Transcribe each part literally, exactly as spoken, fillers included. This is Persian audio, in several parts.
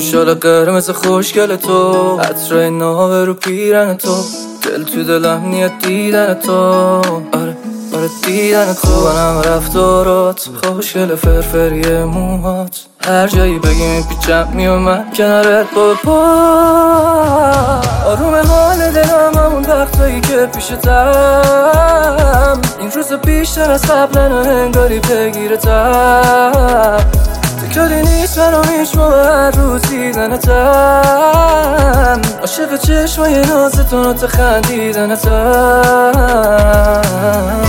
شال قرمز خوشگل تو، عطر ناوه رو پیرن تو، دل تو دلم نیت دیدن تو. آره آره دیدن تو، خوبنم رفتارات، خوشگل فرفری موهات، هر جایی بگی میپیچم میومد کنارت با پا. آروم حال دلم همون وقتایی که پیشتم، این روز بیشتر از قبلن و انگاری بگیرتم. تکراری نیست برام هیچ موقع هر روز دیدنتم، عاشق چشمای نازتون و تخندیدنتم.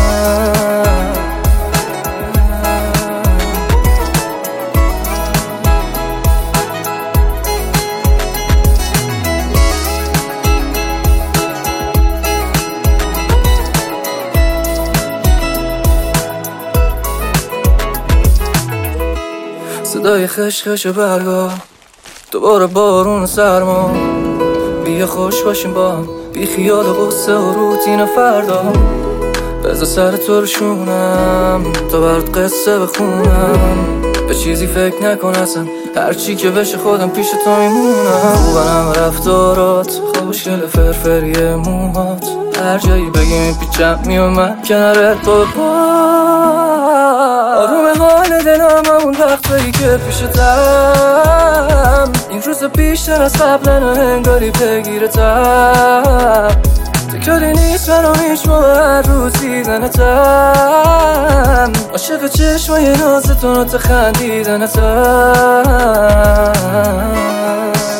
صدای خشخش برگا، دوباره بارون و سرما، بیا خوش باشیم با هم، بی خیال غصه و روتین فردا. بذار سر تو رو شونم تا برات قصه بخونم، به چیزی فکر نکن اصلا، هرچی که بشه خودم پیش تو میمونم. خوبنم رفتارات، خوشگل فرفری موهات، هر جایی بگی میپیچم میومد کنارت با پا. آروم حال دلم همون وقتایی که پیشتم، این روز بیشتر از قبلن و انگاری بگیرتم. تکراری نیست برام هیچ موقع هر روز دیدنتم، عاشق چشمای نازتون و تخندیدنتم.